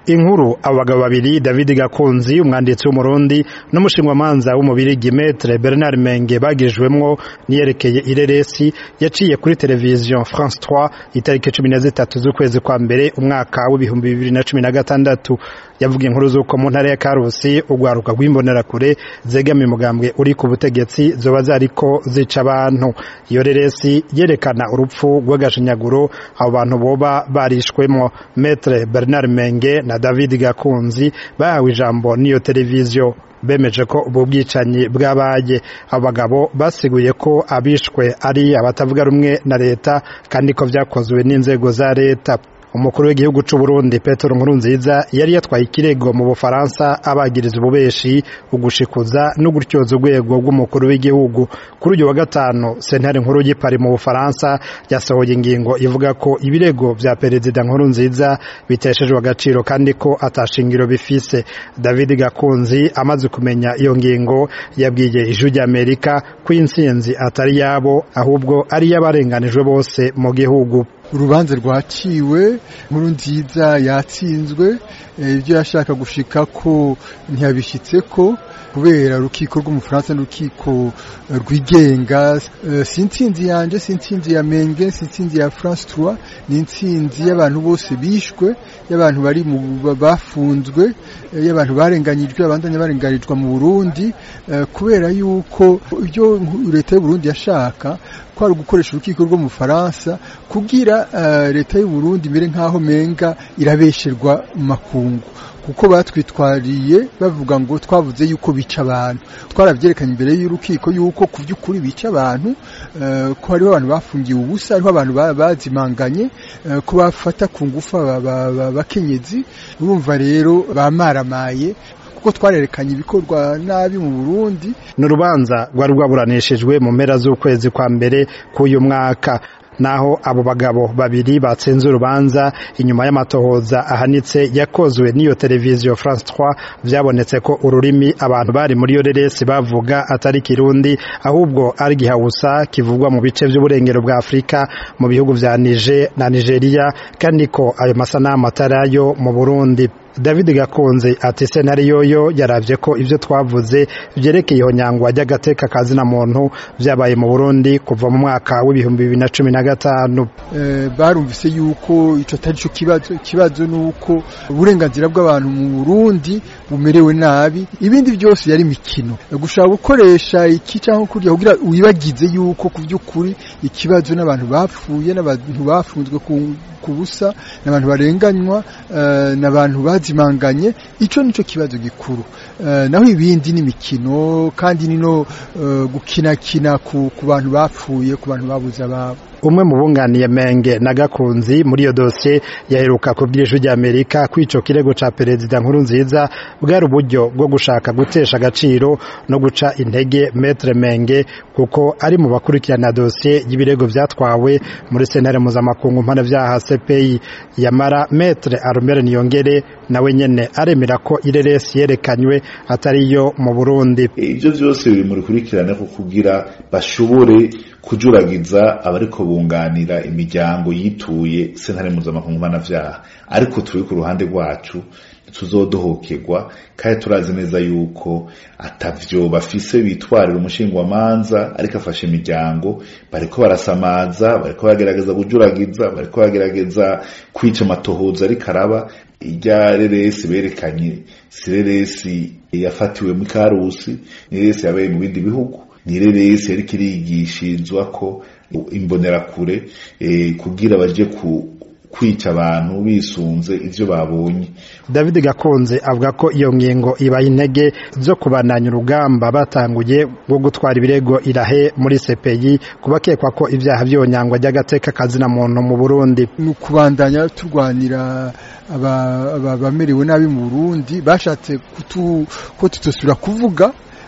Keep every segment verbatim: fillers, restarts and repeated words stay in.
inkuru abagabo babiri David Gakunzi umwanditsi w'umurundi n'umushingwamanza w'umubirigi Maître Bernard Menge bagijwemwo niyerekeye ireresi yaciye kuri televiziyo France trois itariki cumi na zitatu z'ukwezi kwa mbere umwaka w'ibihumbi bibiri na cumi na gatandatu. Yavuga inkuru z'uko mu ntara ya Karusi ugwaruka rw'imbonerakure zegamiye umugambwe uri ku butegetsi zoba zariko zica abantu. Iyo reresi yerekana urupfu rw'agashinyaguro abo bantu boba barishwemo. Maître Bernard Menge na David Gakunzi bahawe ijambo n'iyo televiziyo bemeje ko ubu bwicanyi bwabaye. Abagabo basiguye ko abishwe ari abatavuga rumwe na leta kandi ko vyakozwe n'inzego za leta. Umukuru w'igihugu c'u Burundi Petero Nkurunziza yari yatwaye ikirego mu Bufaransa abagiriza ububeshi ugushikuza no gutyoza urwego rw'umukuru w'igihugu. Kuri uyu wa gatanu sentare nkuru y'Ipari mu Bufaransa yasohoye ingingo ivuga ko ibirego vya Perezida Nkurunziza biteshejwe agaciro kandi ko atashingiro bifise. David Gakunzi amaze kumenya iyo ngingo yabwiye ijwi ry'Amerika ko intsinzi atari yabo ahubwo ari y'abarenganijwe bose mu gihugu. Urubanza rwaciwe, Nkurunziza yatsinzwe, ibyo yashaka gushika ko ntiyabishitseko kubera urukiko rw'umufaransa n'urukiko rwigenga. Sintsinzi yanje, sintsinzi ya Menge, sintsinzi ya France trois, ni intsinzi y'abantu bose bishwe, y'abantu bari mu bafunzwe, y'abantu barenganyijwe, abandanya barenganijwe mu Burundi, kubera yuko ibyo leta y'u Burundi yashaka kwari gukoresha urukiko rwo mu Faransa kugira uh, leta y'u Burundi mere nkaho menga irabesherwa mu makungu, kuko batwitwariye bavuga ngo twavuze yuko bica abantu. Twaravyerekanye imbere y'urukiko yuko kuvyukuri bica abantu, uh, ko hariho abantu bafungiye ubusa, hariho abantu bazimanganye, uh, ko bafata ku ngufa bakenyezi. Urumva rero bamaramaye kuko twarerekanye ibikorwa nabi mu Burundi. N'urubanza rwari rwaburanishijwe mu mpera z'ukwezi kwa mbere k'uyu mwaka, naho abo bagabo babiri batsinze urubanza inyuma y'amatohoza ahanitse yakozwe n'iyo televiziyo France trois. Vyabonetse ko ururimi abantu bari muri yo reresi bavuga atari Kirundi ahubwo ari Gihausa kivugwa mu bice by'uburengero bwa Afrika mu bihugu vya Niger na Nigeria, kandi ko ayo masanamu atarayo mu Burundi. David Gakunzi ati senariyo yo yaravye ko ivyo twavuze vyerekeye ihonyangwa ry'agateka kazina muntu vyabaye mu Burundi kuva mu mwaka w'ibihumbi bibiri na cumi na gatanu. Eh, barumvise yuko ico atari cyo kibazo. Ikibazo nuko uburenganzira bw'abantu mu Burundi bumerewe nabi, ibindi byose yari mikino gushaka gukoresha iki cyangwa kurya kugira uyibagize yuko kuvyukuri ikibazo n'abantu bapfuye, n'abantu bafunzwe ku busa, n'abantu barenganywa, uh, n'abantu bazimanganye. Ico nico kibazo gikuru, uh, naho ibindi ni mikino kandi nino uh, gukinakina ku, ku bantu bapfuye, ku bantu babuze ababo. Umwe mu bunganiye Menge na Gakunzi muri iyo dosiye yaheruka kubwira ijwi ry'Amerika ko ico kirego ca Perezida Nkurunziza bwari uburyo bwo gushaka gutesha agaciro no guca intege Maître Menge kuko ari mu bakurikirana dosiye y'ibirego vyatwawe muri sentare mpuzamakungu mpanavyaha C P I. Yamara Maître Armel Niyongere nawe nyene aremera ko ireresi yerekanywe atari yo mu Burundi. Ivyo vyose biri muri kurikirana ko kugira bashobore kujuragiza abariko bunganira imiryango yituye sentare mpuzamakungu mpanavyaha, ariko turi ku ruhande rwacu tuzodohokerwa kandi turazi neza yuko atavyo bafise bitwarira umushingwamanza ariko afashe imiryango bariko barasamaza, bariko bagerageza kujuragiza, bariko bagerageza kwica amatohoza ariko araba. Irya reresi berekanye si reresi yafatiwe mu Karusi, ni reresi yabaye mu bindi bihugu, ni reresi yariko irigishirizwa ko imbonerakure eh, kugira baje ku kwica abantu bisunze ivyo babonye. David Gakunze avuga ko iyo ngingo iba intege zo kubananya urugamba batanguye bwo gutwara ibirego irahe muri C P I kubakekwa ko ivyaha vyonyangwa ry'agateka kazina muntu mu Burundi. Kubandanya turwanira aba bamerewe nabi mu Burundi, bashatse kutu ko tutosubira kuvuga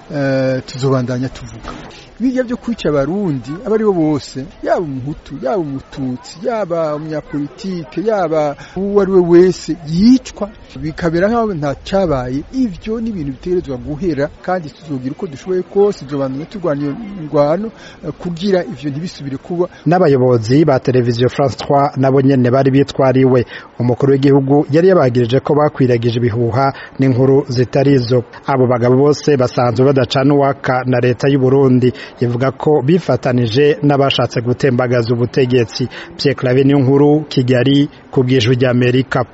uh, tuzobandanya tuvuga bijya byo kwica abarundi abari bo bose yaba umuhutu yaba umututsi yaba umunyapolitike yaba uwo ari we wese yicwa bikabera nk'aho nta cyabaye ivyo ni ibintu bitegerezwa guhera kandi tuzogira uko dushoboye kose tuzobandanya turwanya ingwano kugira ivyo ntibisubire kuba. N'abayobozi ba televiziyo France trois nabo nyene bari bitwariwe. Umukuru w'igihugu yari yabagirije ko bakwiragije ibihuha n'inkuru zitarizo. Abo bagabo bose basanzwe badacana uwaka na leta y'u Burundi, ivuga ko bifatanije n'abashatse gutembagaza ubutegetsi. Pierre Claver Niyonkuru, Kigali, ku bw'Ijwi ry'Amerika.